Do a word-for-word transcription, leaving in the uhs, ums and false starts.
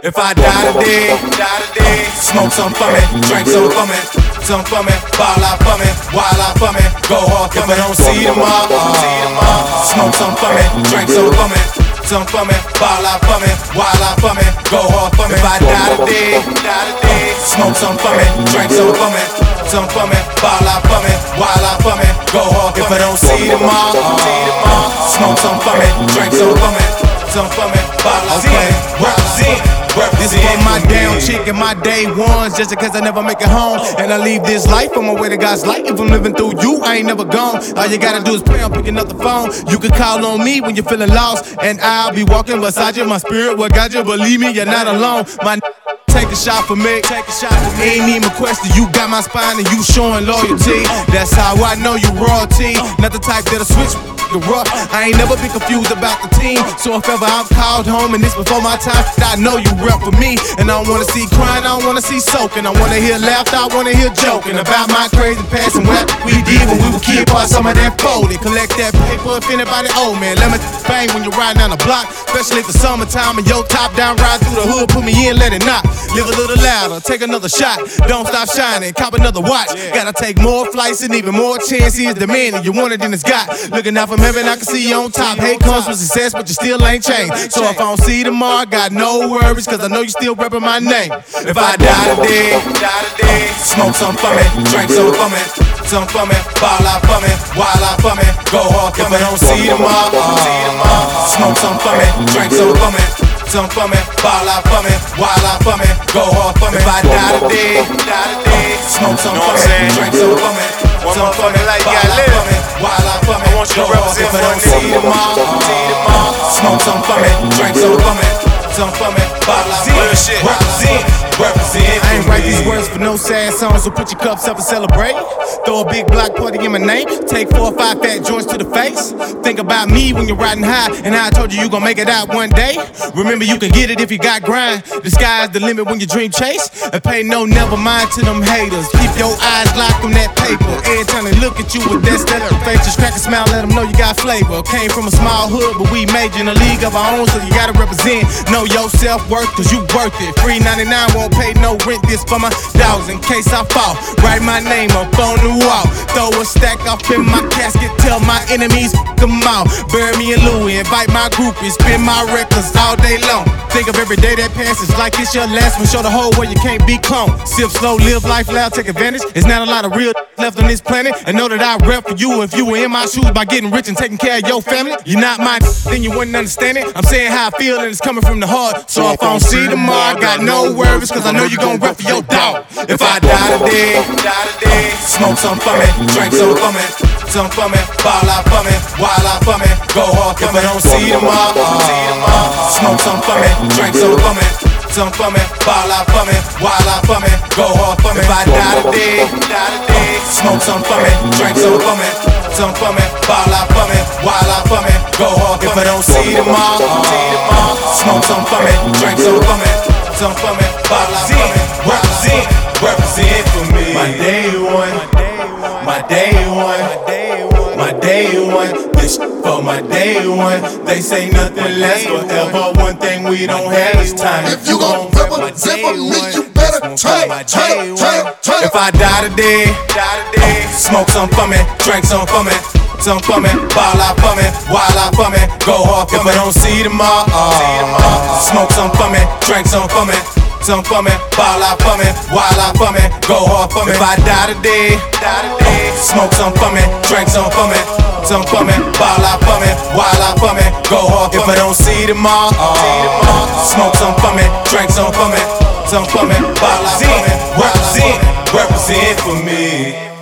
If I die today, die today, smoke some for me, drink some for me, some for me, ball out for me, wild out for me, go hard for me. If I don't see tomorrow, smoke some for me, drink some for me, some for me, ball out for me, wild out for me, go hard for me. If I die today, die today, smoke some for me, drink some for me, some for me, ball out for me, wild out for me, go hard for me. If I don't see tomorrow, smoke some for me, drink some for me, some for me, ball out for me, represent. This for my damn chick and my day ones, just because I never make it home. And I leave this life on my way to God's light. If I'm living through you, I ain't never gone. All you gotta do is pray on picking up the phone. You can call on me when you're feeling lost, and I'll be walking beside you. My spirit will guide you, believe me, you're not alone. My take a shot for me, take a shot for me. Ain't even a question, you got my spine and you showing loyalty. That's how I know you royalty. Not the type that'll switch the rough. I ain't never been confused about the team. So if ever I'm called home and this before my time, I know you rep for me. And I don't wanna see crying, I don't wanna see soaking. I wanna hear laughter, I wanna hear joking about my crazy past and what we did when we were kids. Part some of that folded, collect that paper if anybody owe, man. Let me bang when you're riding down the block, especially if it's summertime and your top down, ride through the hood, put me in, let it knock. Live a little louder, take another shot. Don't stop shining, cop another watch. Gotta take more flights and even more chances. Demanding you want it, then it's got. Looking out from heaven, I can see you on top. Hate comes with success, but you still ain't changed. So if I don't see you tomorrow, I got no worries, cause I know you still reppin' my name. If I die today, die today, smoke some for me, drink some for me, some for me, ball out for me, wild out for me, go hard for me. If I don't see you tomorrow, smoke some for me, drink some for me, some for me, ball out for me, wild out for me, go hard for me. If I die today, die today, smoke some for me, drink some for me, some for me, ball out for me, wild out for me, go hard for me. If I don't see you tomorrow, smoke some for me, drink some for me, some for me, ball out for me, represent, represent. I ain't write these words for no sad songs, so put your cups up and celebrate. Throw a big block party in my name, take four or five fat joints to the face. Think about me when you're riding high, and I told you you gon' make it out one day. Remember you can get it if you got grind. The sky's the limit when you dream chase. And pay no never mind to them haters. Keep your eyes locked on that paper. Every time they look at you with that stutter face, just crack a smile, let them know you got flavor. Came from a small hood, but we major in a league of our own, so you gotta represent. Know your self-worth, cause you worth it. Free ninety-nine, won't pay no rent. This for my dogs in case I fall. Write my name up on the wall. Throw a stack off in my casket. Tell my enemies, f*** them out. Bury me in Louis. Invite my groupies. Spin my records all day long. Think of every day that passes like it's your last one. Show the whole world you can't be cloned. Sip slow, live life loud, take advantage. There's not a lot of real left on this planet. And know that I rep for you if you were in my shoes by getting rich and taking care of your family. You're not my then you wouldn't understand it. I'm saying how I feel and it's coming from the heart. So if I don't see tomorrow, I got no worries, cause I know you gon' rep for your dog. If I die today, die today, smoke some for me, drink some for me, some for me, ball out for me, wild out for me, go hard for me. If I don't see tomorrow, smoke some for me, drink some for me, some for me, ball out for me, wild out for me, go hard for me. If I die today, die today, smoke some for me, drink some for me, some for me, ball out for me, wild out for me, go hard for me. If I don't see tomorrow, smoke some for me, drink some for me, some for me, ball out for me, represent, represent for me. My day one, my day one, my day one. This for my day one. They say nothing lasts forever. One thing we don't have is time. If you gon' represent for me, you better turn up, turn up, turn up, turn up. If I die today, die today, smoke some for me, drink some for me, some for me, ball out for me, wild out for me, go hard for me. If I don't see you tomorrow, smoke some for me, drink some for me, some for me, ball out for me, wild out for me, go hard for me. If I die today, die today, smoke some for me, drink some for me, some for me, ball out for me, wild out for me, go hard for me. If I don't see tomorrow, smoke some for me, drink some for me, some for me, ball out for me, represent, represent for me.